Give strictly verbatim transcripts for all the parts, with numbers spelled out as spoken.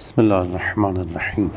بسم الله الرحمن الرحیم.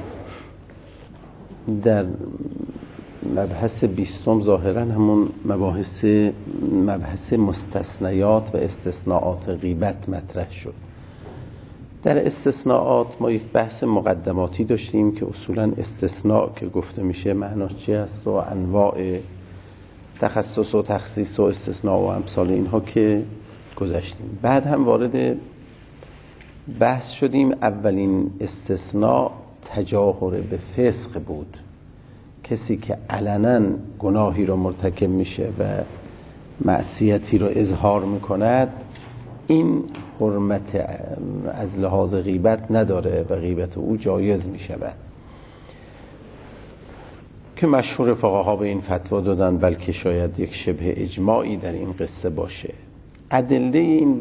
در مبحث بیستم ظاهرا همون مباحث مبحث مستثنیات و استثناءات غیبت مطرح شد. در استثناءات ما یک بحث مقدماتی داشتیم که اصولا استثناء که گفته میشه معناش چی است و انواع تخصص و تخصیص و استثناء و امثال اینها که گذشتیم. بعد هم وارد بحث شدیم. اولین استثناء تجاهر به فسق بود، کسی که علنا گناهی رو مرتکب میشه و معصیتی رو اظهار میکند، این حرمت از لحاظ غیبت نداره و غیبت او جایز میشود، که مشهور فقها به این فتوا دادن، بلکه شاید یک شبه اجماعی در این قصه باشه. ادله این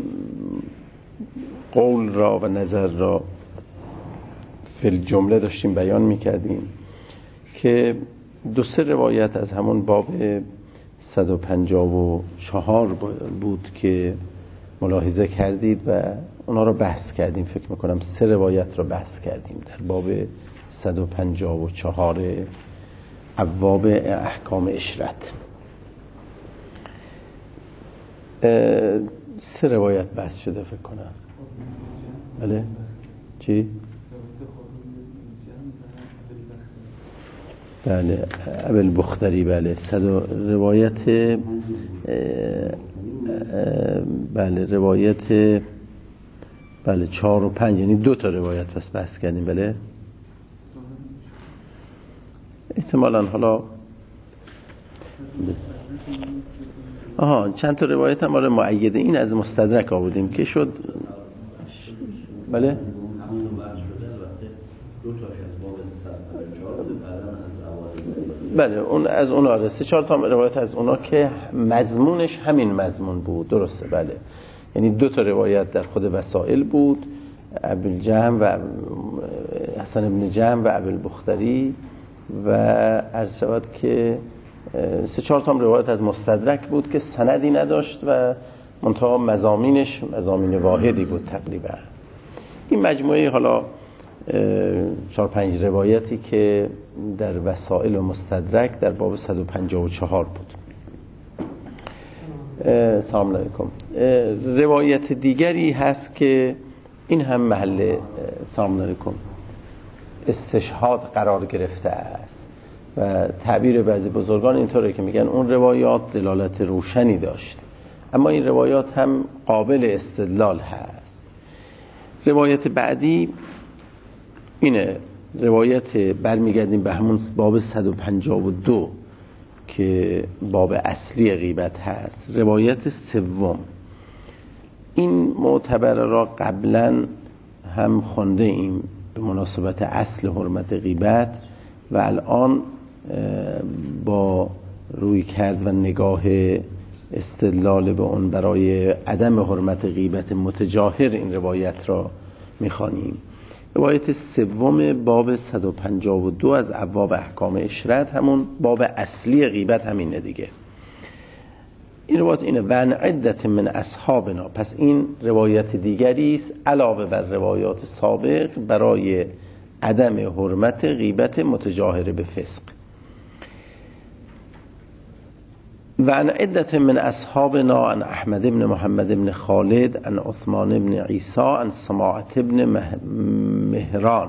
قول را و نظر را فی الجمله داشتیم بیان میکردیم که دو سه روایت از همون باب صد و پنجاه و چهار بود که ملاحظه کردید و اونا را بحث کردیم. فکر میکنم سه روایت را بحث کردیم در باب صد و پنجاه و چهار ابواب احکام عشرت. سه روایت بحث شده فکر کنم. بله چی؟ بله ابوالبختری. بله صد روایت بله روایت بله چهار و پنج، یعنی دو تا روایت پس بحث کردیم. بله احتمالاً حالا آها چند تا روایت هم آره مؤیده این از مستدرک آوردیم که شد. بله بله اون از اونا آره سه چهار تا روایت از اونا که مضمونش همین مضمون بود. درسته. بله یعنی دو تا روایت در خود وسائل بود، ابوالجهم و حسن بن جهم و ابوالبختری، و عرض شود که سه چهار تا روایت از مستدرک بود که سندی نداشت و منتها مضامینش مضامین واحدی بود تقریبا. این مجموعه حالا چهار پنج روایتی که در وسائل و مستدرک در باب صد و پنجاه و چهار بود. سلام علیکم. روایت دیگری هست که این هم محل سلام علیکم استشهاد قرار گرفته است و تعبیر بعضی بزرگان اینطوره که میگن اون روایات دلالت روشنی داشت، اما این روایات هم قابل استدلال هست. روایت بعدی اینه، روایت برمیگردیم به همون باب صد و پنجاه و دو که باب اصلی غیبت هست. روایت سوم این معتبر را قبلا هم خونده ایم به مناسبت اصل حرمت غیبت و الان با روی کرد و نگاه استدلال به اون برای عدم حرمت غیبت متجاهر این روایت را میخوانیم. روایت سوم باب صد و پنجاه و دو از ابواب احکام عشرت، همون باب اصلی غیبت همینه دیگه. این روایت اینه و عن عدة من اصحابنا، پس این روایت دیگری است علاوه بر روایات سابق برای عدم حرمت غیبت متجاهر به فسق. و عن عدة من اصحابنا عن احمد بن محمد بن خالد عن عثمان بن عیسی عن سماعة بن مهران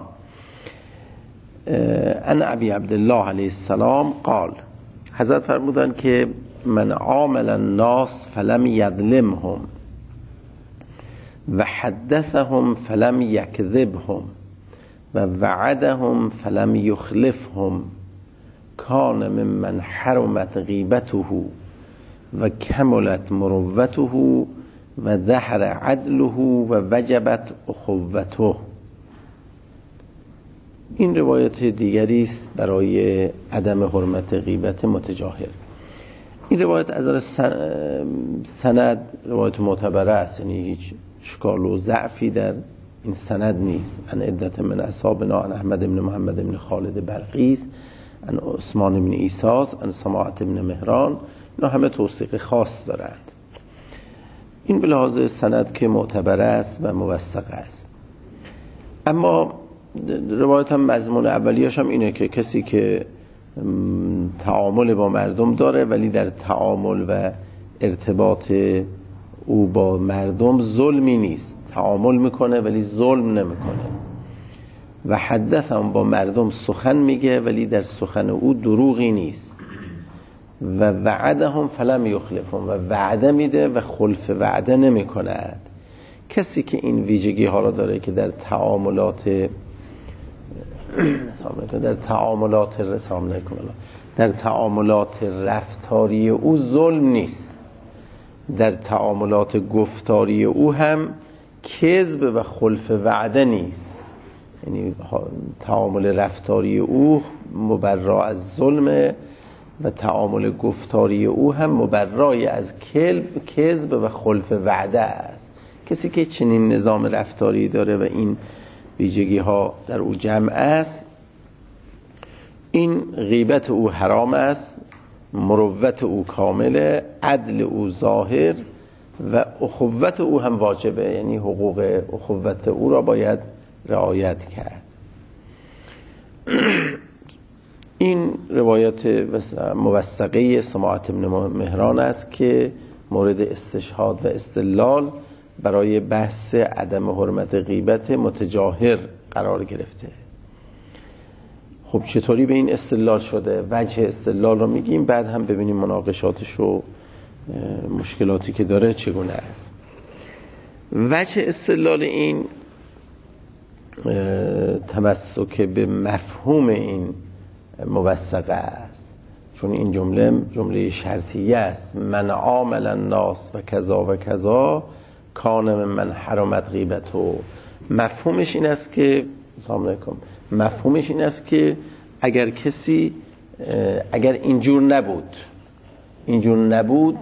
عن ابی عبدالله علیه السلام قال، حضرت فرمودن که من عامل الناس فلم یظلمهم و حدثهم فلم یکذبهم و وعدهم فلم یخلفهم کان ممن حرمت غیبته و کملت مروته و ظهر عدله و وجبت اخوته. این روایت دیگری است برای عدم حرمت غیبت متجاهر. این روایت از نظر سند روایت معتبره است، یعنی هیچ اشکال و ضعفی در این سند نیست. ان عدة من اصحابنا عن احمد بن محمد بن خالد برقیس عن عثمان بن عیسی عن سماعة بن مهران، اینا همه توثیق خاص دارند. این به لحاظ سند که معتبر است و موثق است. اما روایت هم مضمون اولیاش هم اینه که کسی که تعامل با مردم داره ولی در تعامل و ارتباط او با مردم ظلمی نیست، تعامل میکنه ولی ظلم نمیکنه. و حدث هم با مردم سخن میگه ولی در سخن او دروغی نیست. و وعدهم فلم یخلفهم، و وعده میده و خلف وعده نمی کند. کسی که این ویژگی ها را داره که در تعاملات در تعاملات رسام نکنه در تعاملات رفتاری او ظلم نیست، در تعاملات گفتاری او هم کذب و خلف وعده نیست. یعنی تعامل رفتاری او مبرا از ظلم و تعامل گفتاری او هم مبرای از کذب و خلف وعده است. کسی که چنین نظام رفتاری داره و این ویژگی ها در او جمع است، این غیبت او حرام است، مروت او کامله، عدل او ظاهر و اخوت او هم واجبه. یعنی حقوق اخوت او را باید رعایت کرد. این روایت موثقه سماعة بن مهران است که مورد استشهاد و استدلال برای بحث عدم حرمت غیبت متجاهر قرار گرفته. خب چطوری به این استدلال شده؟ وجه استدلال رو میگیم، بعد هم ببینیم مناقشاتش و مشکلاتی که داره چگونه است. وجه استدلال این تمسک به مفهوم این موثقه است، چون این جمله جمله شرطیه است. من عامل الناس و کذا و کذا کان من حرمت غیبتو. مفهومش این است که سلام علیکم مفهومش این است که اگر کسی اگر اینجور نبود اینجور نبود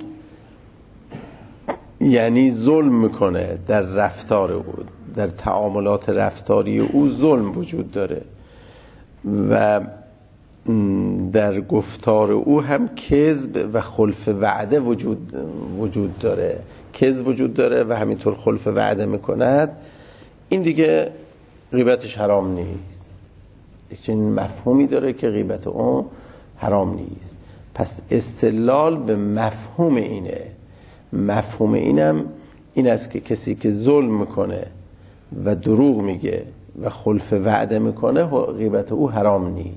یعنی ظلم میکنه در رفتار او، در تعاملات رفتاری او ظلم وجود داره و در گفتار او هم کذب و خلف وعده وجود وجود داره کذب وجود داره و همینطور خلف وعده میکند، این دیگه غیبتش حرام نیست. یک چنین مفهومی داره که غیبت اون حرام نیست. پس استدلال به مفهوم اینه. مفهوم اینم این است که کسی که ظلم میکنه و دروغ میگه و خلف وعده میکنه غیبت او حرام نیست.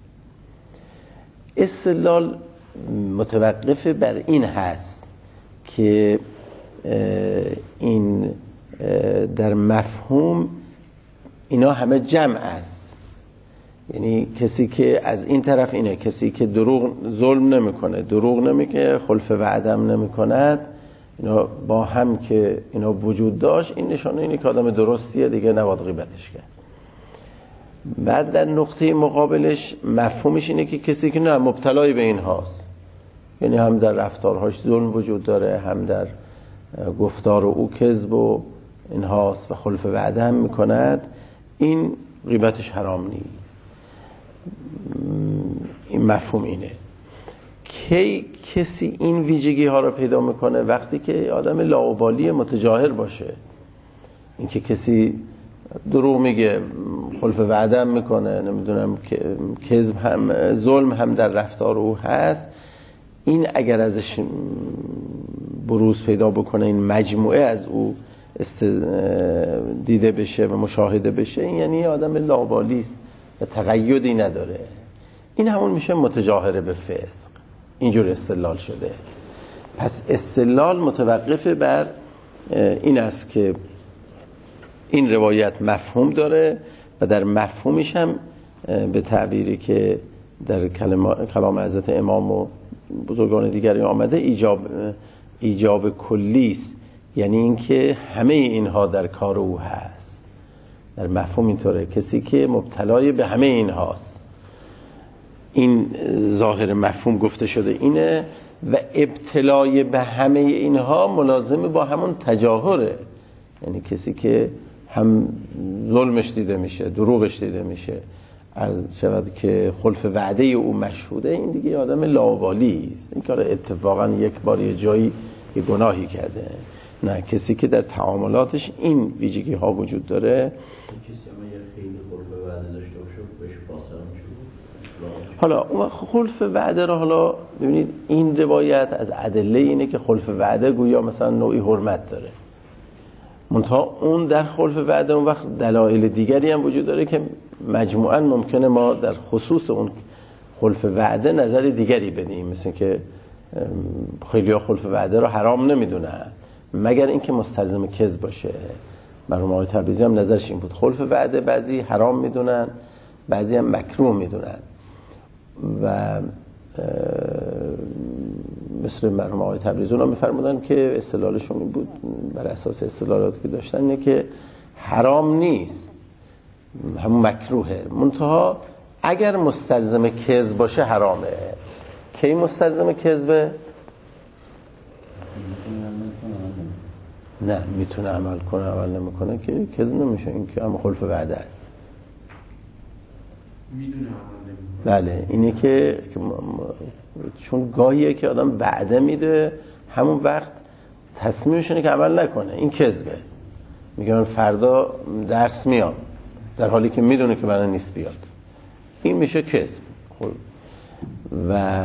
استدلال متوقف بر این هست که این در مفهوم اینا همه جمع است. یعنی کسی که از این طرف اینه، کسی که دروغ ظلم نمیکنه، دروغ نمیگه، خلف وعده هم نمیکند، اینا با هم که اینا وجود داشت، این نشانه اینه که آدم درستیه، دیگه نباید غیبتش کرد. بعد در نقطه مقابلش مفهومش اینه که کسی که نه مبتلای به این هاست، یعنی هم در رفتارهاش ظلم وجود داره، هم در گفتار او کذب و این هاست و خلف وعده هم میکند، این غیبتش حرام نیست. این مفهوم اینه. کی کسی این ویژگی ها رو پیدا میکنه؟ وقتی که آدم لاابالی متجاهر باشه. این که کسی دروغ میگه، خلف وعده هم میکنه، نمیدونم کذب هم، ظلم هم در رفتار او هست، این اگر ازش بروز پیدا بکنه، این مجموعه از او است دیده بشه و مشاهده بشه، این یعنی آدم لاابالی است و تقیدی نداره. این همون میشه متجاهره به فسق. اینجور استدلال شده. پس استدلال متوقف بر این است که این روایت مفهوم داره و در مفهومش هم به تعبیری که در کلام حضرت امام و بزرگان دیگری آمده ایجاب ایجاب کلی است، یعنی اینکه همه اینها در کار او هست. در مفهوم اینطوره، کسی که مبتلای به همه اینهاست. این ظاهر مفهوم گفته شده اینه و ابتلای به همه اینها ملازم با همون تجاهره، یعنی کسی که هم ظلمش دیده میشه، دروغش دیده میشه، عرض شود که خلف وعده او مشهوده، این دیگه آدم لاابالی است. این کار اتفاقا یک بار یه جایی یه گناهی کرده. نه، کسی که در تعاملاتش این ویژگی ها وجود داره، کسی هم یه خیلی خلف حالا خلف وعده را حالا ببینید این روایت از ادله اینه که خلف وعده گویا مثلا نوعی حرمت داره، منتها اون در خلف وعده اون وقت دلایل دیگری هم وجود داره که مجموعاً ممکنه ما در خصوص اون خلف وعده نظر دیگری بدیم، مثل که خیلی ها خلف وعده رو حرام نمیدونن مگر اینکه مستلزم کذب باشه. مرحوم آقای تبریزی هم نظرش این بود، خلف وعده بعضی حرام میدونن بعضی هم مکروه میدونن و مثل مرحوم آقای تبریزی اونا میفرمودن که استدلالشون این بود بر اساس استدلالاتی که داشتن اینه که حرام نیست، همون مکروهه، منتها اگر مستلزم کذب باشه حرامه. کی مستلزم کذبه؟ نه میتونه عمل کنه عمل نمیکنه که کذب نمیشه، این که هم خلف وعده است. میدونه عمل نمیکنه. بله اینه که چون گاهیه که آدم وعده میده همون وقت تصمیمش اینه که عمل نکنه، این کذبه. میگه من فردا درس میام در حالی که میدونه که من نیست بیاد، این میشه کذب. خب و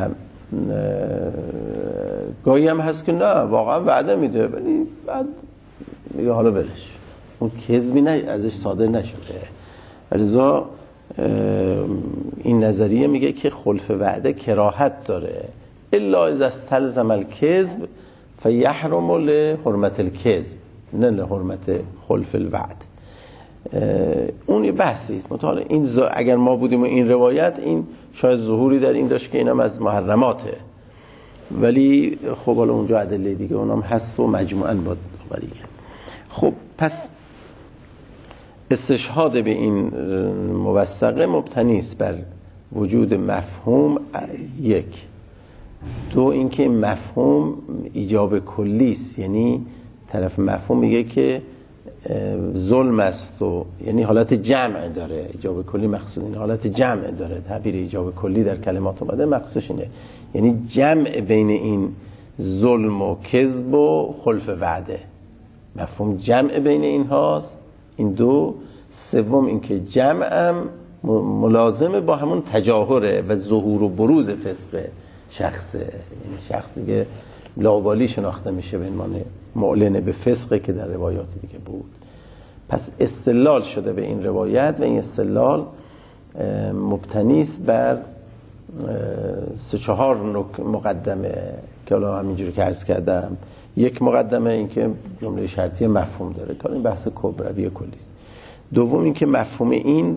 گاهی هم هست که نه واقعا وعده میده ولی بعد میگه حالا برش، اون کذبی نه ازش صادر نشده. لذا این نظریه میگه که خلف وعده کراهت داره، الا اذا استلزم الکذب فیحرم لحرمت الکذب نه لحرمت خلف الوعد. اون یه بحثی است مطالعه این ز... اگر ما بودیم و این روایت این شاید ظهوری در این داشت که اینم از محرماته، ولی خب حالا اونجا ادله دیگه اونم هست و مجموعاً با داوری کرد. خب پس استشهاد به این موثقه مبتنی است بر وجود مفهوم یک، دو اینکه مفهوم ایجاب کلی است، یعنی طرف مفهوم میگه که ظلم است و یعنی حالت جمع داره، ایجاب کلی مقصود این حالت جمع داره، تعبیر ایجاب کلی در کلمات اومده مقصودش اینه، یعنی جمع بین این ظلم و کذب و خلف وعده، مفهوم جمع بین این هاست این دو. سوم اینکه جمع هم ملازمه با همون تجاهره و ظهور و بروز فسق شخصه، یعنی شخصی که لاوالی شناخته میشه به عنوان معلن به فسقه که در روایات دیگه بود. پس استدلال شده به این روایت و این استدلال مبتنی است بر سه چهار مقدمه که حالا همینجوری که عرض کردم. یک مقدمه این که جمله شرطی مفهوم داره که این بحث کبروی کلی است. دوم این که مفهوم این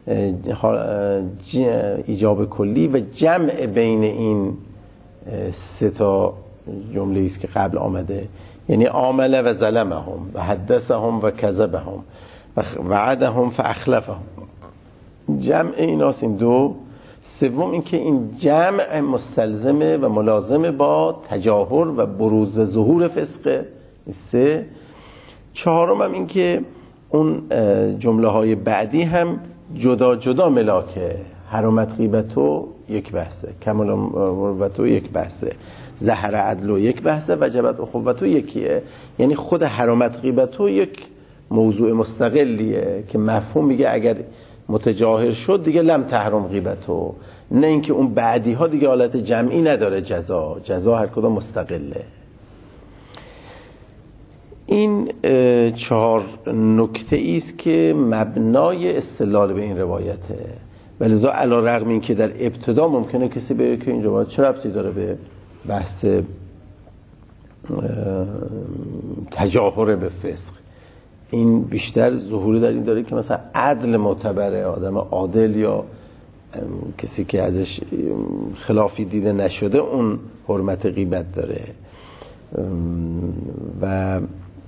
ایجاب کلی و جمع بین این سه تا جمله است که قبل آمده، یعنی عامل و ظلمهم و حدثهم و کذبهم و وعدهم فاخلفهم، جمع ایناست این دو. سوم این که این جمع مستلزمه و ملازمه با تجاهر و بروز و ظهور فسقه. سه. چهارم هم این که اون جمله های بعدی هم جدا جدا ملاکه، حرمت غیبتو یک بحثه، کمال مروتو یک بحثه، زهر عدلو یک بحثه، وجبت اخوتو یکیه. یعنی خود حرمت غیبتو یک موضوع مستقلیه که مفهوم میگه اگر متجاهر شد دیگه لم تحرم غیبتو، نه اینکه اون بعدی ها دیگه حالت جمعی نداره، جزا جزا هر کدوم مستقله. این چهار نکته است که مبنای استدلال به این روایته. ولذا علی رغم این که در ابتدا ممکنه کسی بگه که این روایت چه ربطی داره به بحث تجاهر به فسق، این بیشتر ظهوری در این داره که مثلا عدل معتبره، آدم عادل یا کسی که ازش خلافی دیده نشده اون حرمت غیبت داره. و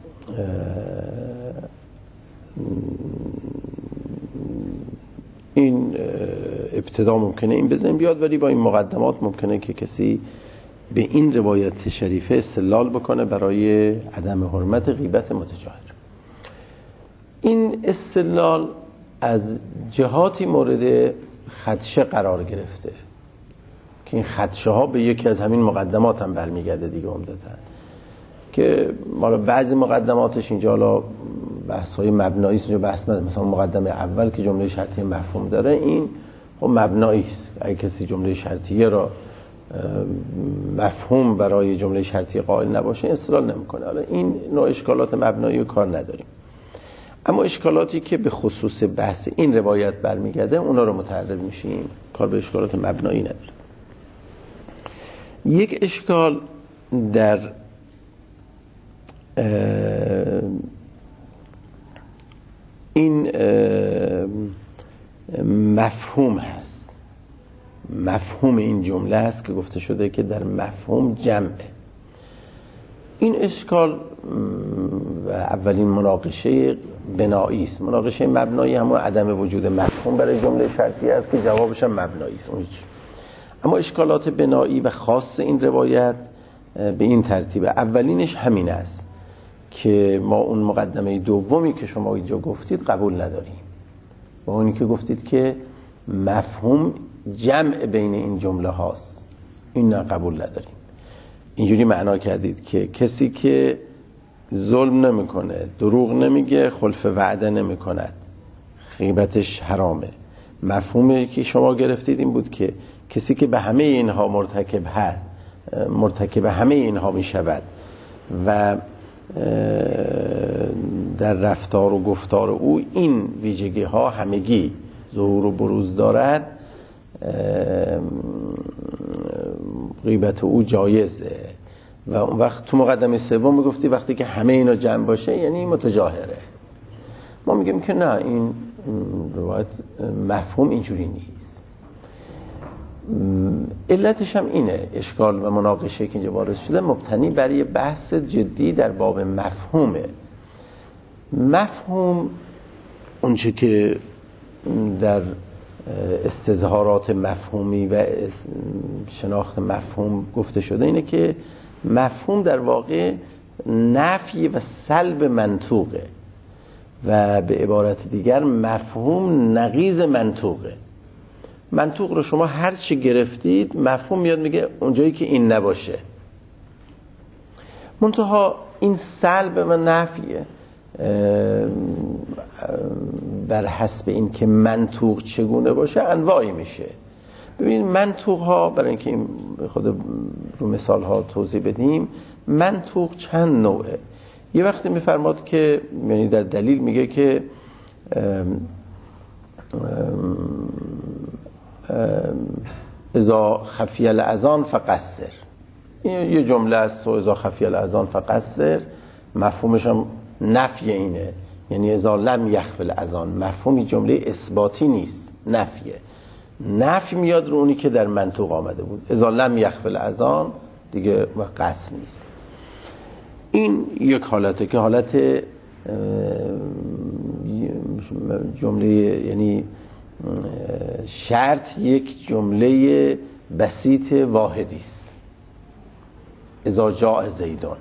این ابتدا ممکنه این بزن بیاد، ولی با این مقدمات ممکنه که کسی به این روایت شریفه استدلال بکنه برای عدم حرمت غیبت متجاهر. این استدلال از جهاتی مورد خدشه قرار گرفته که این خدشه ها به یکی از همین مقدمات هم برمیگرده دیگه عمدتاً، که مالا بعضی مقدماتش اینجا حالا بحث‌های مبنایی است، اونجا بحث نداره. مثلا مقدمه اول که جمله شرطیه مفهوم داره، این خب مبنایی است. اگه کسی جمله شرطیه را مفهوم برای جمله شرطیه قائل نباشه استدلال نمی‌کنه. حالا این نوع اشکالات مبنایی رو کار نداریم. اما اشکالاتی که به خصوص بحث این روایت برمیگرده اونا رو متعرض میشیم، کار به اشکالات مبنایی نداریم. یک اشکال در این مفهوم هست، مفهوم این جمله هست که گفته شده که در مفهوم جمعه. این اشکال و اولین مناقشه بنایی است. مناقشه مبنایی همون عدم وجود مفهوم برای جمله شرطیه است که جوابش هم مبنایی است. اما اشکالات بنایی و خاص این روایت به این ترتیب. اولینش همین است که ما اون مقدمه دومی که شما اینجا گفتید قبول نداریم، و اونی که گفتید که مفهوم جمع بین این جمله هاست، این نه قبول نداریم. اینجوری معنا کردید که کسی که ظلم نمیکنه، دروغ نمیگه، خلف وعده نمیکند، غیبتش حرامه. مفهومی که شما گرفتید این بود که کسی که به همه اینها مرتکب هست، مرتکب همه اینها میشود و در رفتار و گفتار او این ویژگی ها همگی ظهور و بروز دارد، غیبت او جایزه. و اون وقت تو مقدمه سوم میگفتی وقتی که همه اینا جمع باشه یعنی متجاهره. ما میگیم که نه، این روایت مفهوم اینجوری نیست. علتش هم اینه، اشکال و مناقشه که اینجا وارد شده مبتنی بر یه بحث جدی در باب مفهومه. مفهوم اونچه که در استظهارات مفهومی و شناخت مفهوم گفته شده اینه که مفهوم در واقع نفی و سلب منطوقه، و به عبارت دیگر مفهوم نقیض منطوقه. منطوق رو شما هر چی گرفتید، مفهوم میاد میگه اونجایی که این نباشه. منتها این سلب و نفیه بر حسب این که منطوق چگونه باشه انواعی میشه. ببینید منطوق ها، برای اینکه این خود رو مثال ها توضیح بدیم، منطوق چند نوعه. یه وقتی میفرماد که یعنی در دلیل میگه که اذا خفی الاذان فقصر، این یه جمله است، اذا خفی الاذان فقصر، مفهومش هم نفی اینه، یعنی اذا لم یخفی الاذان. مفهومی جمله اثباتی نیست، نفیه. نفی میاد رو اونی که در منطوق آمده بود، اذا لم یخفی الاذان دیگه و قصر نیست. این یک حالته که حالت جمله، یعنی شرط یک جمله بسیط واحدی است. اذا جاء زیدون،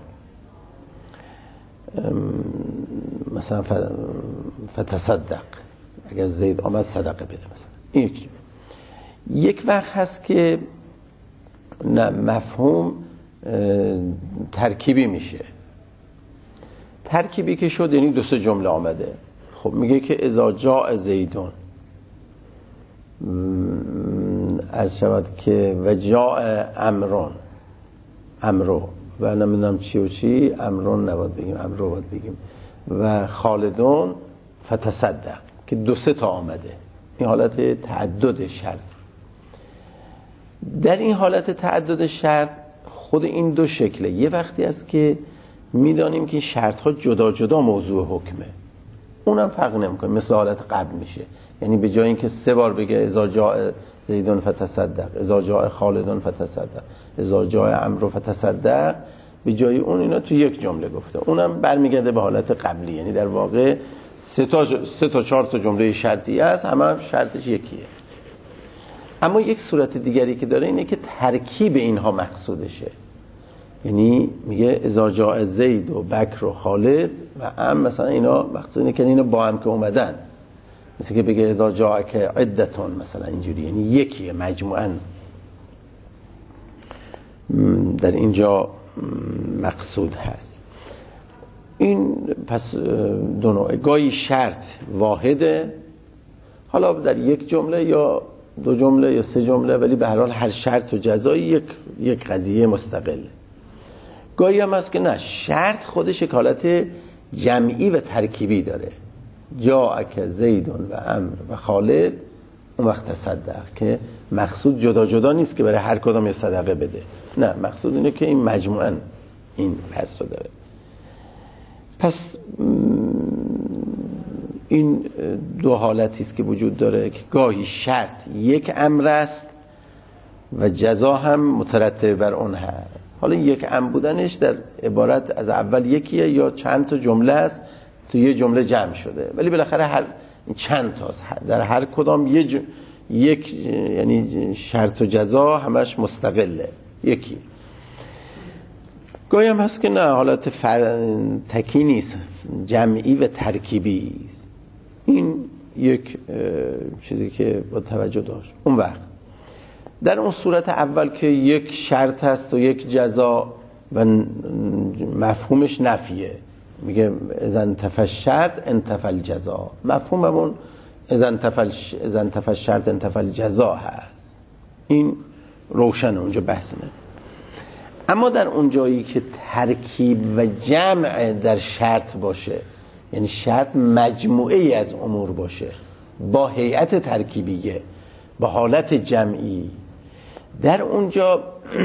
مثلا فتصدق، اگر زید آمد صدقه بده مثلا. این یک یک وقت هست که نه، مفهوم ترکیبی میشه. ترکیبی که شد یعنی دو سه جمله آمده. خب میگه که اذا جاء زیدون، عرض شود که و جاء امرون، امرو و نمیدونم چی و چی، امرون نباید بگیم، امرو باید بگیم، و خالدون فتصدق، که دو سه تا آمده. این حالت تعدد شرط. در این حالت تعدد شرط خود این دو شکله. یه وقتی است که میدانیم که شرط ها جدا جدا موضوع حکمه، اونم فرق نمیکنه، مثل حالت قبل میشه. یعنی به جای اینکه سه بار بگه اذا جاء زیدون فتصدق، اذا جاء خالدون فتصدق، اذا جاء عمرو فتصدق، به جای اون اینا تو یک جمله گفته. اونم برمیگرده به حالت قبلی، یعنی در واقع سه تا سه تا چهار تا جمله شرطی است، همه هم شرطش یکیه. اما یک صورت دیگری که داره اینه که ترکیب اینها مقصودشه. یعنی میگه اذا جاء زید و بکر و خالد و ام، مثلا اینا مقصود اینه که اینا با هم که اومدن، مثل که بگه اذا جاء که عدتون، مثلا اینجوری، یعنی یکیه مجموعاً. در اینجا مقصود هست. این پس دو نوعه، گاهی شرط واحده، حالا در یک جمله یا دو جمله یا سه جمله، ولی به هر حال هر شرط و جزایی یک یک قضیه مستقله. گاهی هم هست که نه، شرط خودش یک حالت جمعی و ترکیبی داره، جاءک زیدون و عمرو و خالد، اون وقت تصدق، که مقصود جدا جدا نیست که برای هر کدام یه صدقه بده، نه، مقصود اینه که این مجموعاً این پس رو داره. پس این دو حالتی است که وجود داره که گاهی شرط یک امر است و جزا هم مترتب بر اون هست. حالا یک امر بودنش در عبارت از اول یکیه یا چند تا جمله است تو یه جمله جمع شده، ولی بالاخره هر چند تاست، در هر کدام یه ج... یک یعنی شرط و جزا همش مستقله یکی. گاهی هم هست که نه، حالت فر... تکی نیست، جمعی و ترکیبی است. این یک چیزی که با توجه داشت. اون وقت در اون صورت اول که یک شرط هست و یک جزا و مفهومش نفیه، میگه اذا انتفى الشرط انتفى الجزا، مفهوم همون اذا انتفى الشرط انتفى الجزا هست. این روشن اونجا بحث نه. اما در اون جایی که ترکیب و جمع در شرط باشه، یعنی شرط مجموعه ای از امور باشه با هیئت ترکیبیه، با حالت جمعی، در اونجا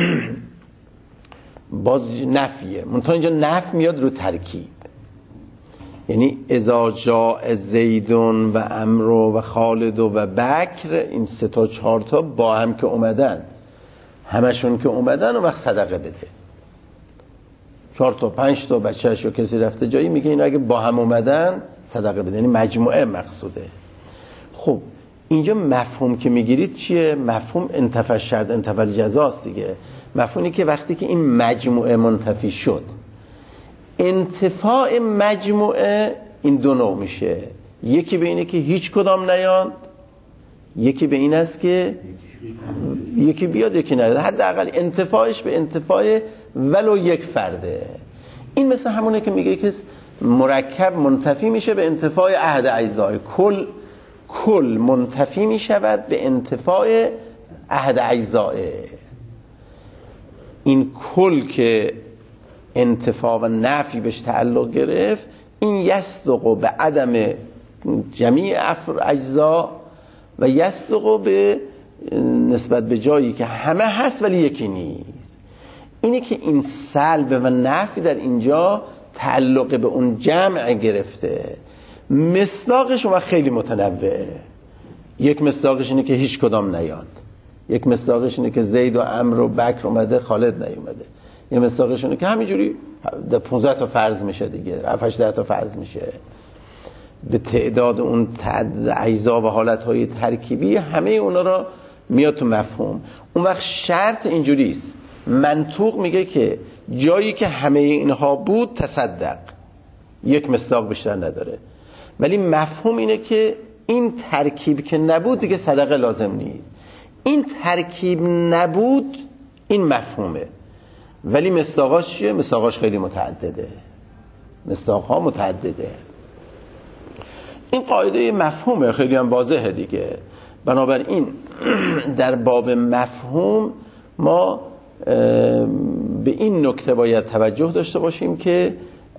باز نفیه. منتها اینجا نفی میاد رو ترکیب، یعنی اذا جاء زیدون و عمرو و خالد و بکر، این سه تا چهار تا با هم که اومدن، همشون که اومدن، و وقت صدقه بده. چهار تا پنج تا بچه‌ش یا کسی رفته جایی، میگه اینا اگه با هم اومدن صدقه بده، یعنی مجموعه مقصوده. خب اینجا مفهوم که میگیرید چیه؟ مفهوم انتفى الشرط انتفى الجزا است دیگه. مفهومی که وقتی که این مجموعه منتفی شد، انتفاع مجموعه این دو نوع میشه، یکی به اینه که هیچ کدام نیاد، یکی به این است که یکی بیاد یکی نیاد، حداقل انتفاعش به انتفاع ولو یک فرده. این مثل همونه که میگه که مرکب منتفی میشه به انتفاع احد اجزای، کل کل منتفی میشود به انتفاع احد اجزای. این کل که انتفاع و نفی بهش تعلق گرفت، این یصدق به عدم جمیع اجزا و یصدق به نسبت به جایی که همه هست ولی یکی نیست. اینه که این سلب و نفی در اینجا تعلق به اون جمع گرفته. مصداقش اون خیلی متنوعه. یک مصداقش اینه که هیچ کدام نیاد، یک مصداقش اینه که زید و عمرو و بکر اومده خالد نیومده، یک مصداقش اینه که همینجوری در پانزده تا فرض میشه دیگه، هفت هشت تا فرض میشه. به تعداد اون تعداد اجزا و حالتهای ترکیبی همه اونا را میاد تو مفهوم. اون وقت شرط اینجوری است، منطوق میگه که جایی که همه اینها بود تصدق، یک مصداق بیشتر نداره، ولی مفهوم اینه که این ترکیب که نبود دیگه صدقه لازم نیست. این ترکیب نبود، این مفهومه، ولی مصداقاش چیه؟ مصداقاش خیلی متعدده، مصداقها متعدده. این قاعده مفهومه، خیلی هم واضحه دیگه. بنابراین در باب مفهوم ما به این نکته باید توجه داشته باشیم که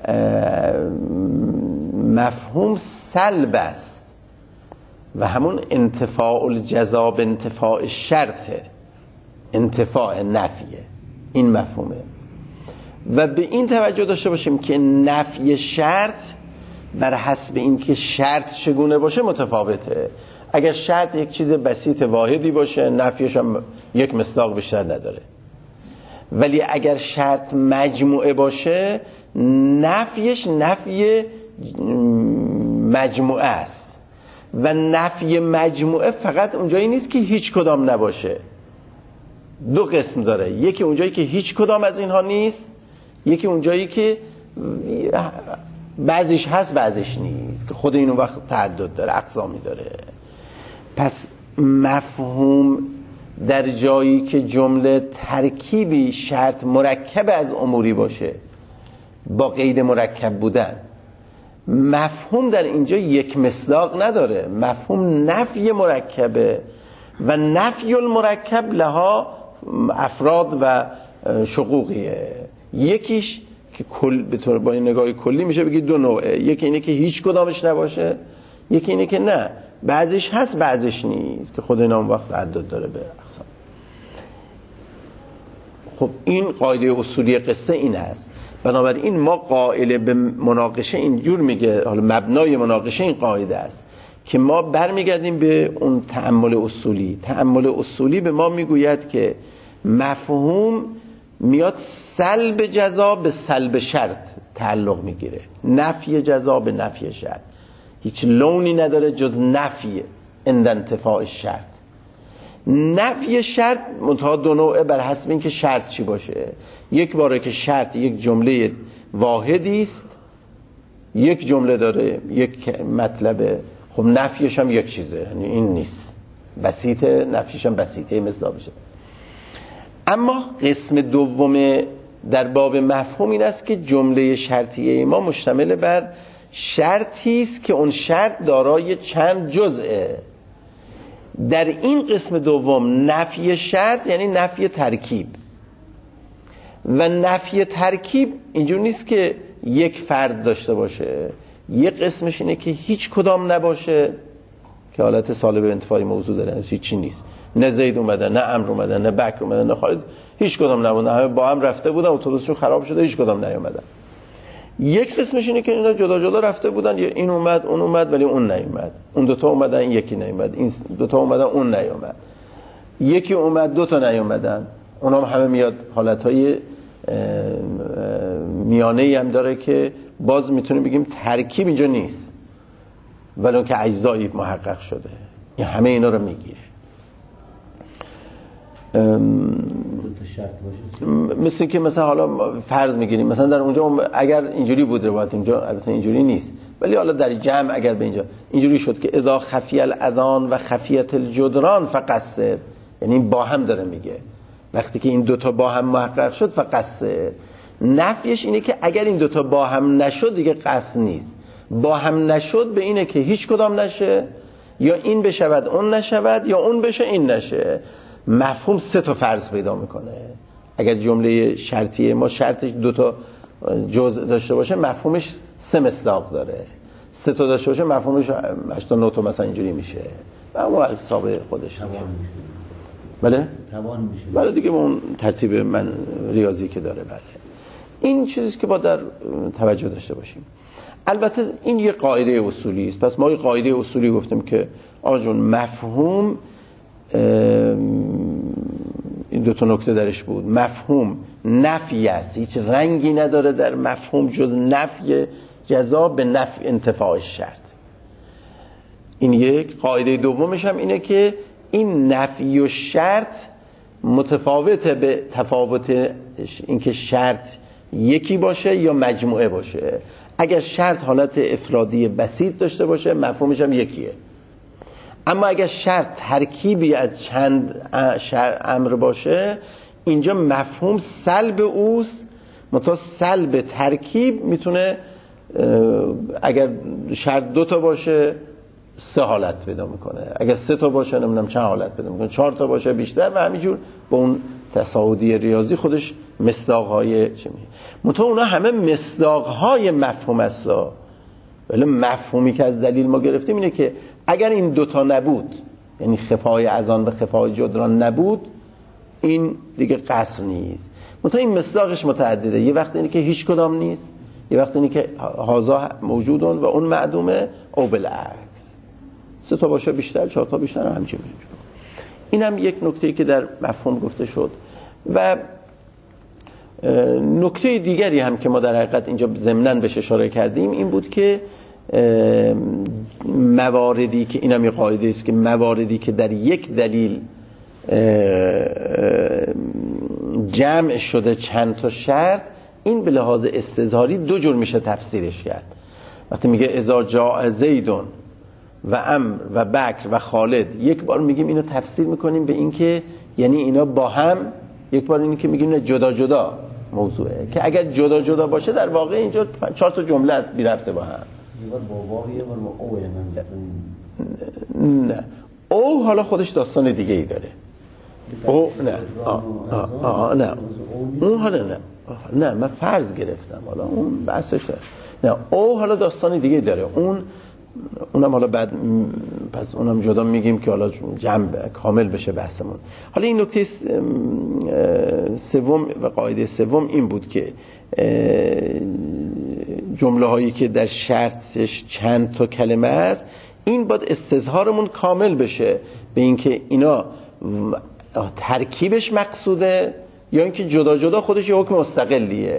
مفهوم سلب است و همون انتفاع الجزا به انتفاع شرطه، انتفاع نفیه، این مفهومه. و به این توجه داشته باشیم که نفی شرط بر حسب این که شرط چگونه باشه متفاوته. اگر شرط یک چیز بسیط واحدی باشه، نفیش هم یک مصداق بیشتر نداره، ولی اگر شرط مجموعه باشه، نفیش نفی مجموعه است. و نفی مجموعه فقط اونجایی نیست که هیچ کدام نباشه، دو قسم داره، یکی اونجایی که هیچ کدام از اینها نیست، یکی اونجایی که بعضیش هست بعضیش نیست، که خود این وقت تعدد داره، اقسامی داره. پس مفهوم در جایی که جمله ترکیبی شرط مرکب از اموری باشه، با قید مرکب بودن. مفهوم در اینجا یک مصداق نداره، مفهوم نفی مرکبه و نفی المرکب لها افراد و شقوقیه. یکیش که کل به طور با این نگاه کلی میشه بگی دو نوعه، یکی اینه که هیچ کدامش نباشه، یکی اینه که نه بعضیش هست بعضیش نیست، که خود اینا اون وقت تعدد داره به اقسام. خب این قاعده اصولی قصه این است. بنابراین ما قائل به مناقشه اینجور میگه، حالا مبنای مناقشه این قاعده است که ما برمیگردیم به اون تأمل اصولی. تأمل اصولی به ما میگوید که مفهوم میاد سلب جزا به سلب شرط تعلق میگیره، نفی جزا به نفی شرط، هیچ لونی نداره جز نفی عند انتفاع شرط. نفی شرط منتها دو نوعه بر حسب اینکه شرط چی باشه. یک باره که شرط یک جمله واحدی است، یک جمله داره، یک مطلبه، خب نفیش هم یک چیزه، یعنی این نیست، بسیطه، نفیش هم بسیطه مثلا بشه. اما قسم دوم در باب مفهوم این است که جمله شرطیه ما مشتمل بر شرطی است که اون شرط دارای چند جزئه. در این قسم دوم نفی شرط یعنی نفی ترکیب، و نفی ترکیب اینجور نیست که یک فرد داشته باشه، یک قسمش اینه که هیچ کدام نباشه، که حالت سالب انتفاعی موضوع داره، هیچی نیست، نه زید اومدن، نه عمرو اومدن، نه بکر اومدن، نه خالد، هیچ کدام نبودن، همه با هم رفته بودن، اتوبوسشون خراب شده، هیچ کدام نیومدن. یک قسمش اینه که اینا جدا جدا رفته بودن، یا این اومد اون اومد ولی اون نیومد، اون دوتا اومدن این یکی نیومد، این دوتا اومدن اون نیومد، یکی اومد دوتا نیومدن. اونام همه میاد حالتهای میانه‌ای هم داره که باز میتونیم بگیم ترکیب اینجا نیست، ولی اون که اجزایی محقق شده، این همه اینا رو میگیره. مثل که مثلا حالا فرض میگیریم مثلا در اونجا اگر اینجوری بود روایت، اینجا البته اینجوری نیست، ولی حالا در جمع اگر به اینجا اینجوری شد که اذا خفی الاذان و خفیت الجدران فقصر، یعنی با هم داره میگه وقتی که این دوتا با هم محقق شد فقصر. نفیش اینه که اگر این دوتا با هم نشد دیگه قصد نیست، با هم نشد به اینه که هیچ کدام نشه، یا این بشود اون نشود، یا اون بشه این نشه. مفهوم سه تا فرض پیدا میکنه. اگر جمله شرطیه ما شرطش دو تا جزء داشته باشه مفهومش سه مصداق داره، سه تا داشته باشه مفهومش هشت تا نه تا مثلا اینجوری میشه. و اون از حساب خودش میگه بله توان میشه، بله دیگه اون ترتیب من ریاضی که داره. بله این چیزی که با در توجه داشته باشیم. البته این یه قاعده اصولی است. پس ما یه قاعده اصولی گفتیم که آقا جون مفهوم این دو تا نکته درش بود. مفهوم نفی است، هیچ رنگی نداره در مفهوم جز نفی جزا به نفی انتفاع شرط. این یک. قاعده دومش هم اینه که این نفی و شرط متفاوته به تفاوت اینکه شرط یکی باشه یا مجموعه باشه. اگر شرط حالت افرادی بسیط داشته باشه مفهومش هم یکیه، اما اگر شرط ترکیبی از چند امر باشه اینجا مفهوم سلب اوست. منتها سلب ترکیب میتونه اگر شرط دو تا باشه سه حالت پیدا میکنه، اگر سه تا باشه نمیدونم چند حالت پیدا میکنه، چهار تا باشه بیشتر، و همینجور با اون تصاعدی ریاضی خودش مصداق‌های چه میگه. منتها اونا همه مصداق‌های مفهوم است. ولی مفهومی که از دلیل ما گرفتیم اینه که اگر این دوتا نبود، یعنی خفای اذان و خفای جدران نبود، این دیگه قصر نیست. منتها این مصداقش متعدده، یه وقت اینه که هیچ کدام نیست، یه وقت اینه که هازا موجودون و اون معدومه، او بالعکس سه تا باشه بیشتر، چهار تا بیشتر، همچین میشه. این هم یک نکته‌ای که در مفهوم گفته شد. و نکته دیگری هم که ما در حقیقت اینجا ضمناً بهش اشاره کردیم این بود که مواردی که اینم یه قاعده است که مواردی که در یک دلیل جمع شده چند تا شرط، این به لحاظ استظهاری دو جور میشه تفسیرش کرد. وقتی میگه اذا جاء زیدون و عمرو و بکر و خالد، یک بار میگیم اینو تفسیر میکنیم به این که یعنی اینا با هم، یک بار اینی که میگیم جدا جدا، موضوعه که اگر جدا جدا باشه در واقع اینجا چهار تا جمله از بی ربطه با هم. یه بار با واو یه بار با او نه او حالا خودش داستان دیگه ای داره. او نه آه آه آه نه اون حالا نه نه من فرض گرفتم حالا اون بحثش نه او حالا داستان دیگه داره. اون اونم حالا بعد پس اونم جدا میگیم که حالا جمع کامل بشه بحثمون. حالا این نکته سوم و قاعده سوم این بود که جمله هایی که در شرطش چند تا کلمه است این باید استظهارمون کامل بشه به اینکه اینا ترکیبش مقصوده یا اینکه جدا جدا خودش یه حکم مستقلیه.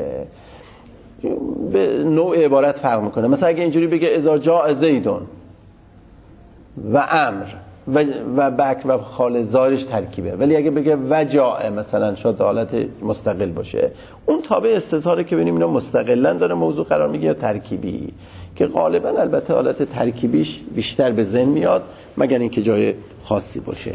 به نوع عبارت فرق میکنه. مثلا اگه اینجوری بگه اذا جاء زیدون و امر و و بکر و خالد ظاهرش ترکیبه، ولی اگه بگه و جاء مثلا شاید حالت مستقل باشه اون تابع استظهاره که ببینیم اینا مستقلا داره موضوع قرار میگیره یا ترکیبی، که غالبا البته حالت ترکیبیش بیشتر به ذهن میاد مگر اینکه جای خاصی باشه.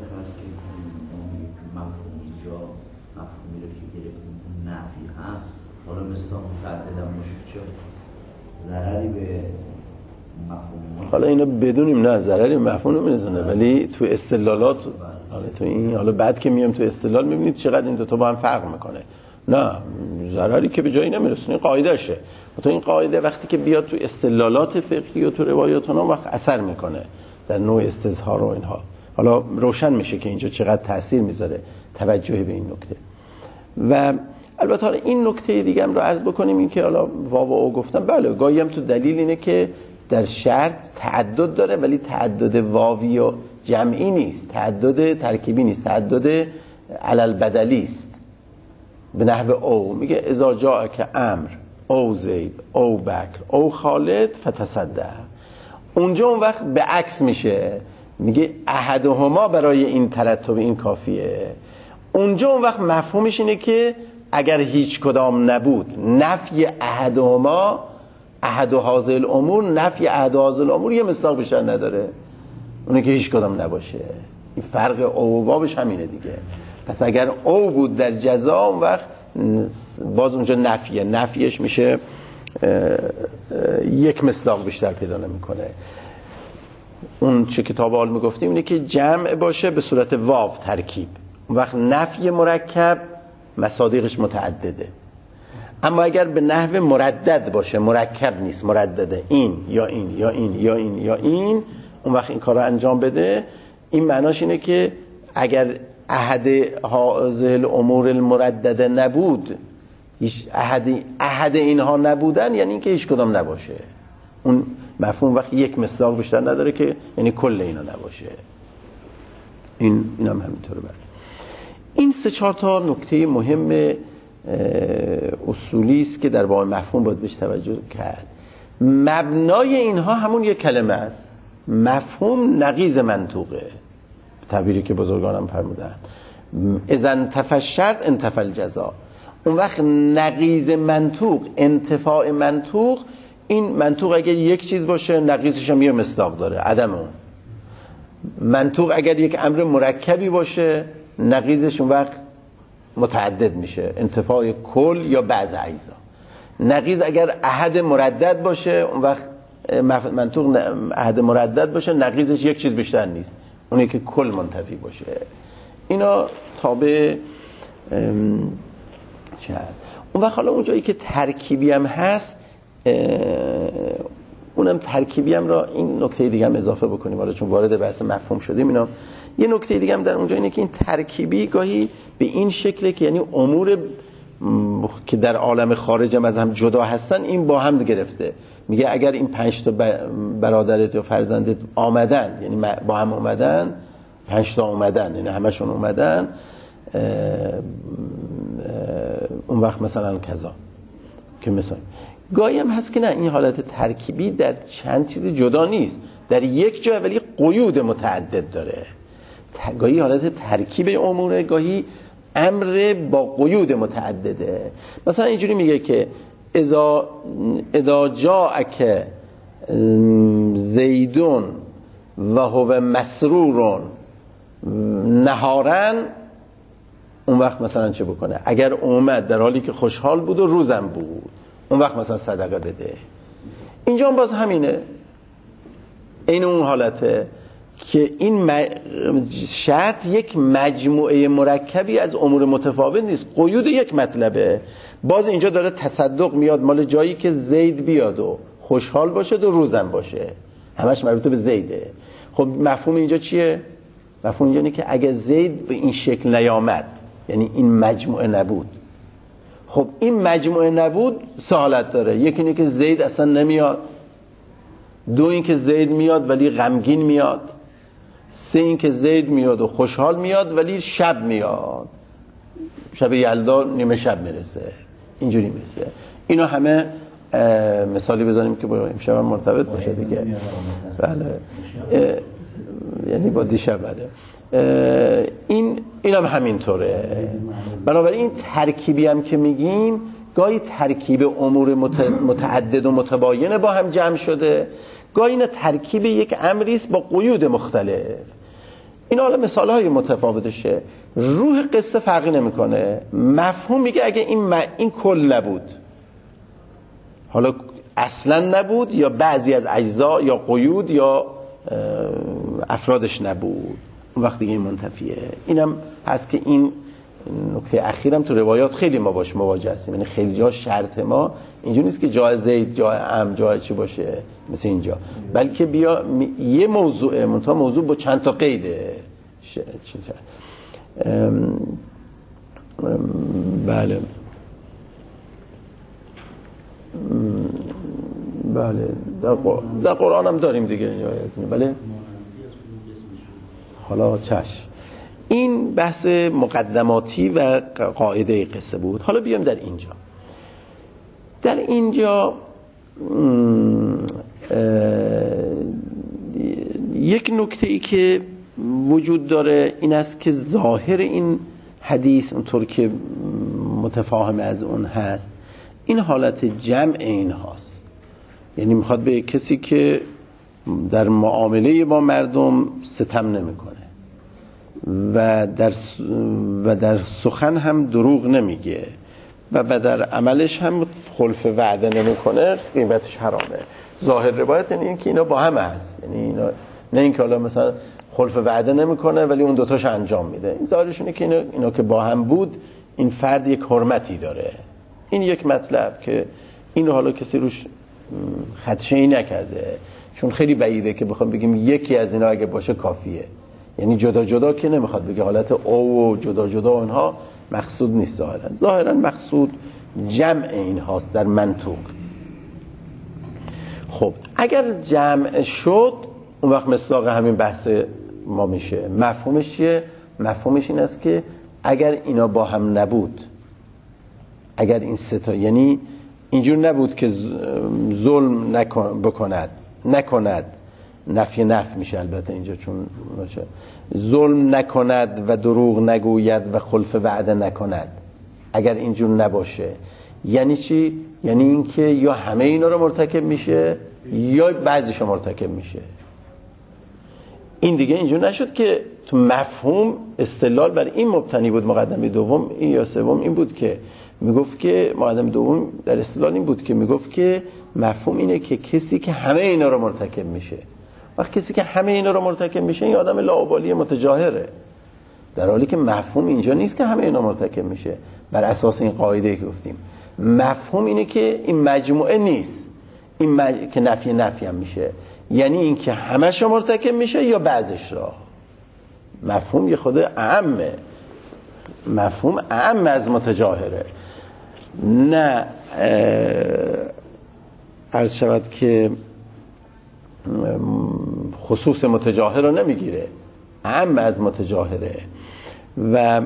حالا مثلا متعددم باشه چه ضرری به مفهوم، حالا اینا بدونیم نه ضرری مفهوم نمیرسونه، ولی تو استدلالات حالا تو این حالا بعد که میام تو استدلال میبینید چقدر این دو تا با هم فرق میکنه. نه ضرری که به جایی نمیرسونه، قاعده شه. تو این قاعده وقتی که بیاد تو استدلالات فقهی و تو روایات اونها وقت اثر میکنه در نوع استظهار و اینها. حالا روشن میشه که اینجا چقدر تاثیر میذاره توجه به این نکته. و البته حالا این نکته دیگه هم رو عرض بکنیم، این که حالا واو و او گفتم بله گاهی هم تو دلیل اینه که در شرط تعدد داره ولی تعدد واوی و جمعی نیست، تعدد ترکیبی نیست، تعدد علل بدلی است. به نحو او میگه اذا جاءک امر او زید او بکر او خالد فتصدق. اونجا اون وقت به عکس میشه، میگه احدهما برای این ترتب این کافیه. اونجا اون وقت مفهومش اینه که اگر هیچ کدام نبود نفی احدهما احد هذه الامور، نفی احد هذه الامور یه مصداق بیشتر نداره، اونه که هیچ کدام نباشه. این فرق او و بابش همینه دیگه. پس اگر او بود در جزا اون وقت باز اونجا نفیه، نفیش میشه یک مصداق بیشتر پیدا نمیکنه. اون چه کتاب حال میگفتیم اینه که جمع باشه به صورت واو ترکیب، اون وقت نفی مرکب مصادیقش متعدده. اما اگر به نحو مردد باشه، مرکب نیست مردده، این یا این یا این یا این یا این، اون وقت این کار رو انجام بده. این معناش اینه که اگر احد هذه الامور المردده نبود، هیچ احد احد اینها نبودن، یعنی اینکه هیچ کدام نباشه. اون مفهوم وقت یک مصداق بیشتر نداره که یعنی کل اینا نباشه. این اینم همینطوره. بله این سه چهار تا نکته مهم اصولی است که در باب مفهوم باید بهش توجه کرد. مبنای اینها همون یک کلمه است. مفهوم نقیض منطوقه، تعبیری که بزرگانم فرمودن اذا انتفى الشرط انتفى الجزاء. اون وقت نقیض منطوق، انتفاع منطوق، این منطوق اگر یک چیز باشه نقیضش هم یه مصداق داره، عدم اون. منطوق اگر یک امر مرکبی باشه نقیضش اون وقت متعدد میشه، انتفاع کل یا بعض اجزا. نقیض اگر احد مردد باشه اون وقت منطوق احد مردد باشه نقیضش یک چیز بیشتر نیست، اونی که کل منتفی باشه. اینا تابع چه اون وقت حالا اونجایی که ترکیبی هم هست اونم ترکیبی هم را این نکته دیگه هم اضافه بکنیم، حالا چون وارد بحث مفهوم شدیم. اینا یه نکته دیگه هم در اونجا اینه که این ترکیبی گاهی به این شکله که یعنی امور که در عالم خارج هم از هم جدا هستن این با هم گرفته. میگه اگر این پنج تا برادرت یا فرزندت آمدن، یعنی با هم اومدن، پنج تا اومدن یعنی همشون اومدن، اون وقت مثلا کذا. که مثلا گاهی هم هست که نه، این حالت ترکیبی در چند چیز جدا نیست، در یک جا ولی قیود متعدد داره. گاهی حالت ترکیب امور، گاهی امر با قیود متعدده. مثلا اینجوری میگه که اذا اذا جاءک زیدون و هو مسرور نهارن، اون وقت مثلا چه بکنه؟ اگر اومد در حالی که خوشحال بود و روزم بود، اون وقت مثلا صدقه بده. اینجا هم باز همینه، این اون حالته که این شرط یک مجموعه مرکبی از امور متفاوت نیست، قیود یک مطلبه. باز اینجا داره تصدق میاد مال جایی که زید بیاد و خوشحال باشه و روزم باشه، همش مربوط به زیده. خب مفهوم اینجا چیه؟ مفهوم اینجا اینه که اگه زید به این شکل نیامد، یعنی این مجموعه نبود. خب این مجموعه نبود سه حالت داره، یکی اینه که زید اصلا نمیاد، دو این که زید میاد ولی غمگین میاد، سه این که زید میاد و خوشحال میاد ولی شب میاد، شب یلدا نیمه شب میرسه، اینجوری میرسه. اینا همه مثالی بزنیم که با امشب هم مرتبط باشه دیگه. بله، یعنی با دیشب. بله، این این هم همینطوره. بنابراین این ترکیبی هم که میگیم گاهی ترکیب امور متعدد و متباینه با هم جمع شده، گاهی این ترکیب یک امری است با قیود مختلف. این حالا مثالهای متفاوتشه. روح قصه فرقی نمیکنه. مفهوم میگه اگه این م... این کل نبود، حالا اصلا نبود یا بعضی از اجزا یا قیود یا افرادش نبود، اون وقت دیگه این منتفیه. اینم هست که این نکته اخیرم تو روایات خیلی ما باش مواجه هستیم، یعنی خیلی جا شرط ما اینجوری نیست که جای زید جای ام جای چی باشه مثل اینجا، بلکه بیا یه موضوعه منتها موضوع با چند تا قیده. ش... چی ام... ام... بله بله در, قر... در قرآن هم داریم دیگه. بله حالا چشم. این بحث مقدماتی و قاعده قصه بود. حالا بیام در اینجا. در اینجا یک نکته ای که وجود داره این است که ظاهر این حدیث اونطور که متفاهم از اون هست این حالت جمع این هاست، یعنی میخواد به کسی که در معامله با مردم ستم نمیکنه و در و در سخن هم دروغ نمیگه و در عملش هم خلف وعده نمیکنه، قیمتش حرامه. ظاهر روایت یعنی این که اینا با هم هست، یعنی اینا نه اینکه حالا مثلا خلف وعده نمیکنه ولی اون دوتاش انجام میده. این ظاهرش اینه که اینا, اینا که با هم بود این فرد یک حرمتی داره. این یک مطلب که این رو حالا کسی روش خدشه‌ای نکرده، چون خیلی بعیده که بخوام بگیم یکی از اینا اگه باشه کافیه، یعنی جدا جدا که نمیخواد بگه حالت او و جدا جدا اونها مقصود نیست. ظاهرا ظاهرا مقصود جمع این هاست در منطوق. خب اگر جمع شد اون وقت مصداق همین بحث ما میشه. مفهومش چیه؟ مفهومش این است که اگر اینا با هم نبود، اگر این سه تا یعنی اینجور نبود که ظلم نکن بکند نکند نفی نفی میشه البته اینجا، چون ظلم نکند و دروغ نگوید و خلف وعده نکند، اگر اینجور نباشه یعنی چی؟ یعنی اینکه یا همه اینا رو مرتکب میشه یا بعضیشو مرتکب میشه. این دیگه اینجور نشد که تو مفهوم استدلال بر این مبتنی بود. مقدمه دوم این یا سوم این بود که میگفت که مقدمه دوم در استدلال این بود که میگفت که مفهوم اینه که کسی که همه اینا رو مرتکب میشه، وقت کسی که همه اینا رو مرتکب میشه این آدم لاابالی متجاهره، در حالی که مفهوم اینجا نیست که همه اینا مرتکب میشه. بر اساس این قاعده که گفتیم مفهوم اینه که این مجموعه نیست، این مج... که نفی نفی هم میشه، یعنی این که همش رو مرتکب میشه یا بعضش را. مفهوم یه خود اعمه، مفهوم اعم از متجاهره. نه عرض شود که خصوص متجاهر رو نمیگیره، اعم از متجاهره. و اصل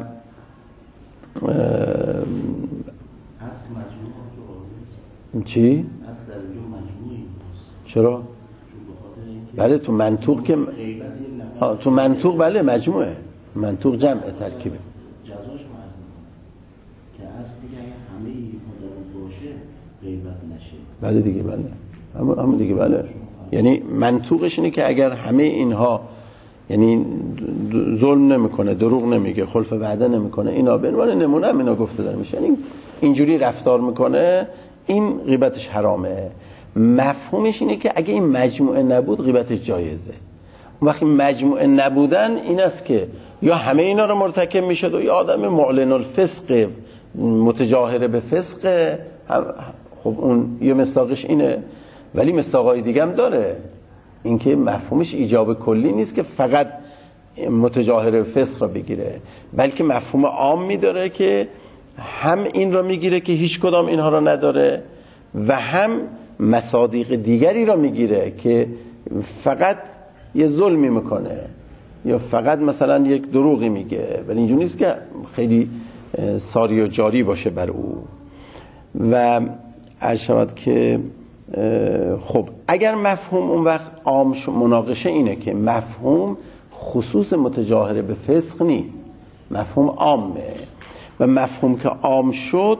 مجموعه چی؟ اصل در اینجا مجموعی چرا؟ بله تو منطوق که ها تو منطوق بله مجموعه، منطوق جمع ترکیبه. جزاش ما از که اصل دیگه همه مدرن باشه غیبت نشه. بله دیگه بله همون همون دیگه بله. یعنی منطوقش اینه که اگر همه اینها یعنی ظلم نمیکنه، دروغ نمیگه، خلف وعده نمیکنه، اینا به عنوان نمونه هم اینا گفته داره میشه، یعنی اینجوری رفتار میکنه، این غیبتش حرامه. مفهومش اینه که اگه این مجموعه نبود غیبتش جایزه. اون وقتی مجموعه نبودن این است که یا همه اینا رو مرتکب میشد و یا آدم معلن الفسق متجاهر به فسق، خب اون یه مصداقش اینه. ولی مصداقای دیگه هم داره، اینکه مفهومش ایجاب کلی نیست که فقط متجاهر به فسق را بگیره، بلکه مفهوم عامی داره که هم این را میگیره که هیچ کدام اینها را نداره و هم مصادیق دیگری را میگیره که فقط یه ظلمی میکنه یا فقط مثلا یک دروغی میگه، ولی اینجوری نیست که خیلی ساری و جاری باشه بر او. و عرض شود که خب اگر مفهوم اون وقت عام مناقشه اینه که مفهوم خصوص متجاهر به فسق نیست، مفهوم عامه و مفهوم که عام شد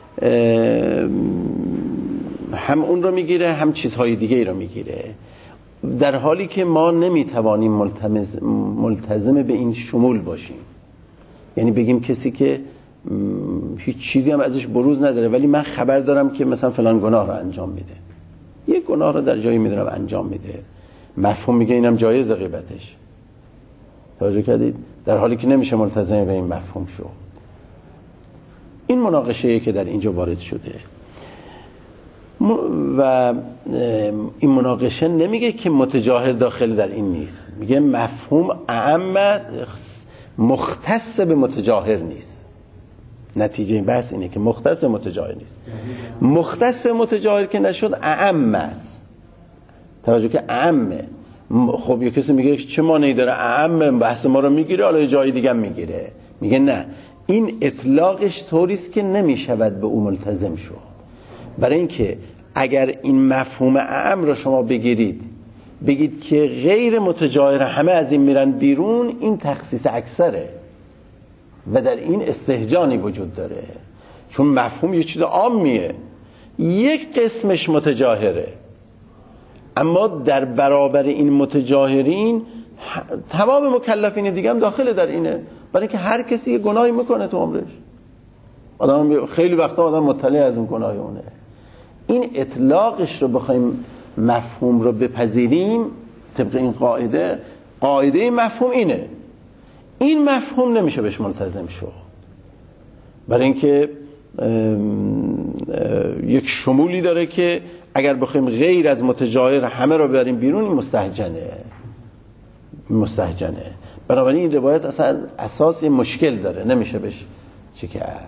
هم اون رو میگیره هم چیزهای دیگه ای رو میگیره، در حالی که ما نمیتوانیم ملتزم به این شمول باشیم. یعنی بگیم کسی که هیچ چیزی هم ازش بروز نداره ولی من خبر دارم که مثلا فلان گناه رو انجام میده، یک گناه رو در جایی میدونم انجام میده، مفهوم میگه اینم جایز غیبتش. توجه کردید؟ در حالی که نمیشه ملتزم به این مفهوم شد. این مناقشه‌ای که در اینجا وارد شده و این مناقشه نمیگه که متجاهر داخل در این نیست، میگه مفهوم اعم مختص به متجاهر نیست. نتیجه این بحث اینه که مختص متجاهر نیست. مختص متجاهر که نشد اعم است. توجه که اعمه. خب یه کسی میگه چه مانعی داره، اعم بحث ما رو میگیره حالا جای دیگه هم میگیره. میگه نه، این اطلاقش طوریست که نمیشود به او ملتزم شد. برای اینکه اگر این مفهوم اعم رو شما بگیرید بگید که غیر متجاهر همه از این میرن بیرون، این تخصیص اکثره و در این استهجانی وجود داره، چون مفهوم یه چیز عامیه، یک قسمش متجاهره، اما در برابر این متجاهرین تمام مکلفین دیگه هم داخل در اینه، برای اینکه هر کسی یه گناهی میکنه تو عمرش، آدم خیلی وقتا آدم مطلع از اون گناه اونه. این اطلاقش رو بخوایم مفهوم رو بپذیریم طبق این قاعده، قاعده مفهوم اینه، این مفهوم نمیشه بهش ملتزم شد، برای اینکه یک شمولی داره که اگر بخوایم غیر از متجاهر همه رو ببریم بیرون این مستهجنه مستهجنه بنابراین این روایت اصلا اساس مشکل داره، نمیشه بهش چی کرد.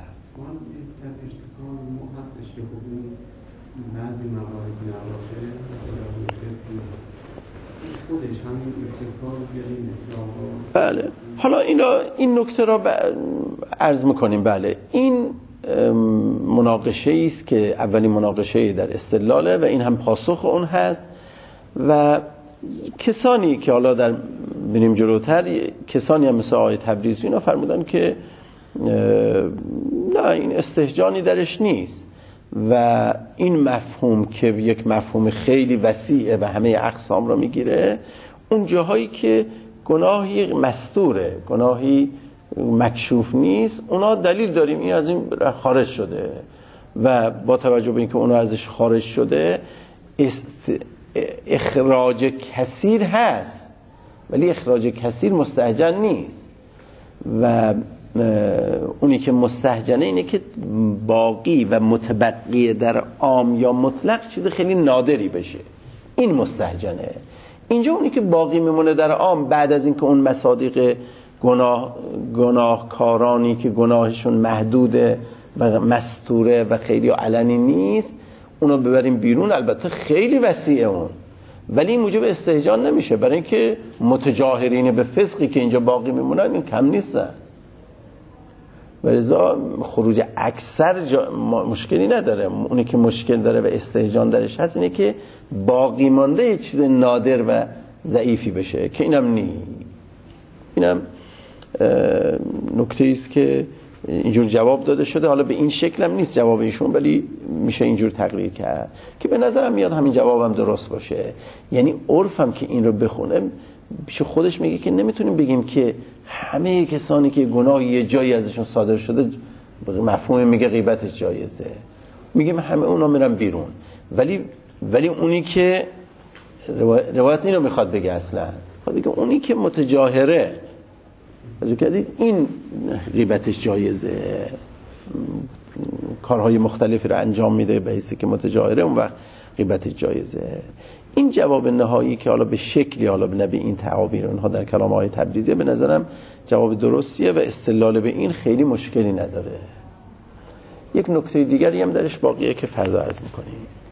بله، حالا اینا این نکته را عرض میکنیم. بله، این مناقشه ای است که اولین مناقشه در استدلاله و این هم پاسخ اون هست و کسانی که حالا در بینیم جلوتر، کسانی هم مثل آقای تبریزی اینا فرمودن که نه، این استهجانی درش نیست و این مفهوم که یک مفهوم خیلی وسیعه و همه اقسام رو میگیره، اون جاهایی که گناهی مستوره، گناهی مکشوف نیست، اونا دلیل داریم این از این خارج شده و با توجه به اینکه اونا ازش خارج شده اخراج کثیر هست ولی اخراج کثیر مستهجن نیست و اونی که مستهجنه اینه که باقی و متبقی در عام یا مطلق چیز خیلی نادری بشه، این مستهجنه. اینجا اونی که باقی میمونه در عام بعد از اینکه اون مصادیق گناه گناهکارانی که گناهشون محدوده و مستوره و خیلی علنی نیست اونو ببریم بیرون، البته خیلی وسیعه اون، ولی این موجب استهجان نمیشه، برای اینکه متجاهرین به فسقی که اینجا باقی میمونن این کم نیستن و لذا خروج اکثر مشکلی نداره. اونی که مشکل داره و استهجان درش هست اینه که باقی مانده یه چیز نادر و ضعیفی بشه که اینم نیست. اینم نکته ایست که اینجور جواب داده شده، حالا به این شکل هم نیست جواب ایشون ولی میشه اینجور تقریر کرد که به نظرم میاد همین جوابم درست باشه. یعنی عرفم که این رو بخونه پیش خودش میگه که نمیتونیم بگیم که همه کسانی که گناهی یه جایی ازشون صادر شده مفهوم میگه غیبتش جایزه، میگیم همه اونا میرن بیرون. ولی ولی اونی که روایت اینو میخواد بگه، اصلا میخواد بگه اونی که متجاهره از کردید این غیبتش جایزه، کارهای مختلفی رو انجام میده به حیثی که متجاهره، اون وقت غیبتش جایزه. این جواب نهایی که حالا به شکلی، حالا نه به این تعابیر اونها در کلام آقای تبریزی، به نظرم جواب درستیه و استدلال به این خیلی مشکلی نداره. یک نکته دیگری هم درش باقیه که فردا عرض میکنیم.